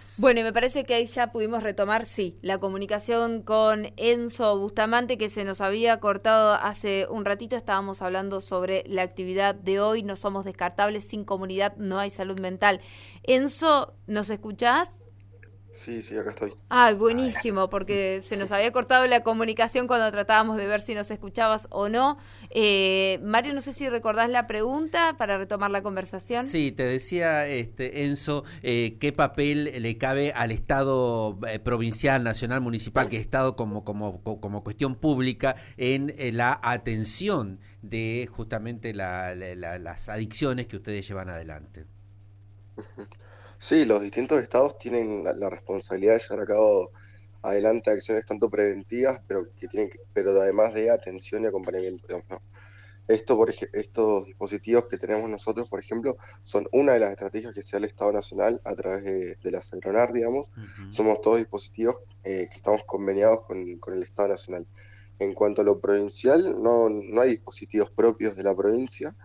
más. Bueno, y me parece que ahí ya pudimos retomar, sí, la comunicación con Enzo Bustamante, que se nos había cortado hace un ratito. Estábamos hablando sobre la actividad de hoy. No somos descartables, sin comunidad no hay salud mental. Enzo, ¿nos escuchás? Sí, acá estoy. Ay, buenísimo, porque se nos había cortado la comunicación cuando tratábamos de ver si nos escuchabas o no. Mario, no sé si recordás la pregunta para retomar la conversación. Sí, te decía, Enzo, qué papel le cabe al Estado provincial, nacional, municipal, que Estado como cuestión pública en la atención de justamente las adicciones que ustedes llevan adelante. Sí, los distintos estados tienen la responsabilidad de llevar a cabo adelante acciones tanto preventivas, pero además de atención y acompañamiento, digamos, ¿no? Estos dispositivos que tenemos nosotros, por ejemplo, son una de las estrategias que se da el Estado Nacional a través de la CENRONAR, digamos. Uh-huh. Somos todos dispositivos que estamos conveniados con el Estado Nacional. En cuanto a lo provincial, no hay dispositivos propios de la provincia,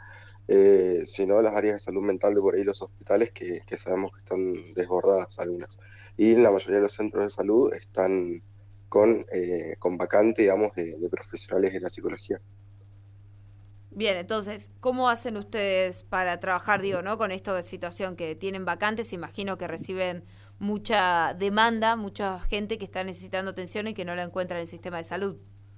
sino las áreas de salud mental de por ahí, los hospitales que sabemos que están desbordadas algunas. Y la mayoría de los centros de salud están con vacante, digamos, de profesionales de la psicología. Bien, entonces, ¿cómo hacen ustedes para trabajar, ¿no? Con esta situación que tienen vacantes? Imagino que reciben mucha demanda, mucha gente que está necesitando atención y que no la encuentra en el sistema de salud.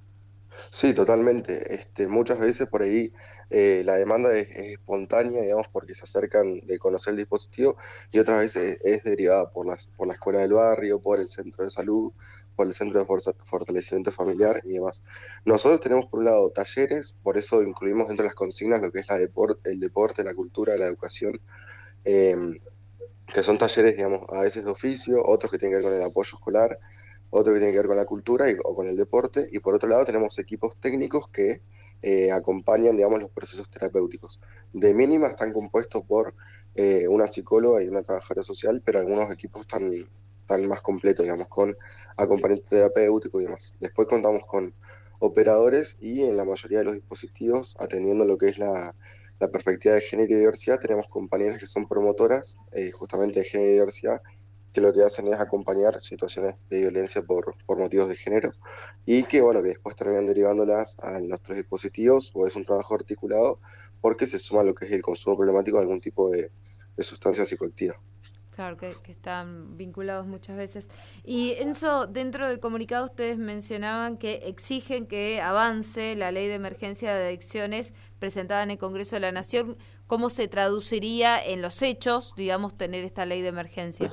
Sí, totalmente. Muchas veces por ahí la demanda es espontánea, digamos, porque se acercan de conocer el dispositivo, y otras veces es derivada por la escuela del barrio, por el centro de salud, por el centro de fortalecimiento familiar y demás. Nosotros tenemos por un lado talleres, por eso incluimos dentro de las consignas lo que es el deporte, la cultura, la educación, eh, que son talleres, digamos, a veces de oficio, otros que tienen que ver con el apoyo escolar, otro que tiene que ver con la cultura o con el deporte, y por otro lado tenemos equipos técnicos que acompañan, digamos, los procesos terapéuticos. De mínima están compuestos por una psicóloga y una trabajadora social, pero algunos equipos están más completos, digamos, con acompañamiento terapéutico y demás. Después contamos con operadores y en la mayoría de los dispositivos, atendiendo lo que es la perspectiva de género y diversidad, tenemos compañeras que son promotoras justamente de género y diversidad, que lo que hacen es acompañar situaciones de violencia por motivos de género y que, bueno, que después terminan derivándolas a nuestros dispositivos, o es un trabajo articulado porque se suma lo que es el consumo problemático de algún tipo de sustancia psicoactiva. Claro, que están vinculados muchas veces. Y Enzo, dentro del comunicado ustedes mencionaban que exigen que avance la ley de emergencia de adicciones presentada en el Congreso de la Nación. ¿Cómo se traduciría en los hechos, digamos, tener esta ley de emergencia?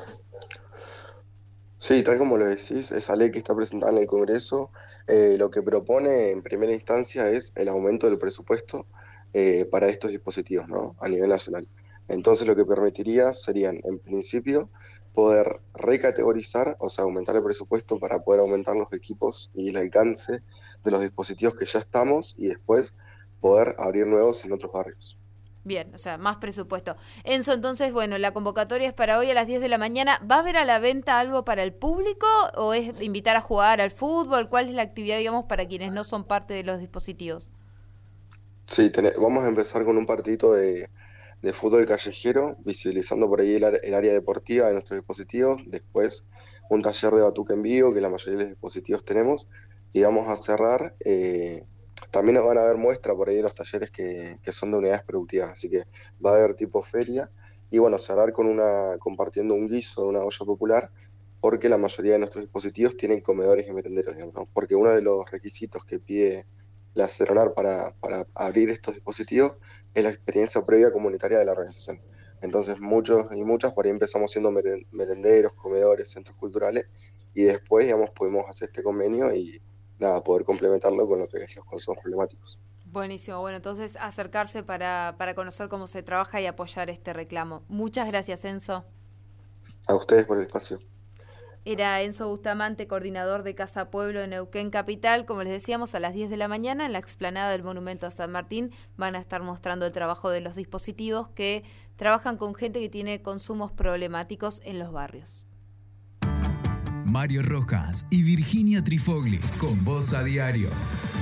Sí, tal como lo decís, esa ley que está presentada en el Congreso, lo que propone en primera instancia es el aumento del presupuesto para estos dispositivos, ¿no? A nivel nacional. Entonces lo que permitiría serían, en principio, poder recategorizar, o sea, aumentar el presupuesto para poder aumentar los equipos y el alcance de los dispositivos que ya estamos, y después poder abrir nuevos en otros barrios. Bien, o sea, más presupuesto. Enzo, entonces, bueno, la convocatoria es para hoy a las 10 de la mañana. ¿Va a haber a la venta algo para el público o es invitar a jugar al fútbol? ¿Cuál es la actividad, digamos, para quienes no son parte de los dispositivos? Sí, vamos a empezar con un partidito de fútbol callejero, visibilizando por ahí el área deportiva de nuestros dispositivos. Después un taller de batuque en vivo, que la mayoría de los dispositivos tenemos. Y vamos a cerrar, también van a haber muestra por ahí de los talleres que son de unidades productivas, así que va a haber tipo feria. Y bueno, cerrar compartiendo un guiso de una olla popular, porque la mayoría de nuestros dispositivos tienen comedores y merenderos, digamos, ¿no? Porque uno de los requisitos que pide la CERONAR para abrir estos dispositivos es la experiencia previa comunitaria de la organización. Entonces muchos y muchas por ahí empezamos siendo merenderos, comedores, centros culturales, y después, digamos, pudimos hacer este convenio y nada, poder complementarlo con lo que es los consumos problemáticos. Buenísimo, bueno, entonces acercarse para conocer cómo se trabaja y apoyar este reclamo. Muchas gracias, Enzo. A ustedes por el espacio. Era Enzo Bustamante, coordinador de Casa Pueblo de Neuquén Capital. Como les decíamos, a las 10 de la mañana en la explanada del Monumento a San Martín van a estar mostrando el trabajo de los dispositivos que trabajan con gente que tiene consumos problemáticos en los barrios. Mario Rojas y Virginia Trifogli, con Voz a Diario.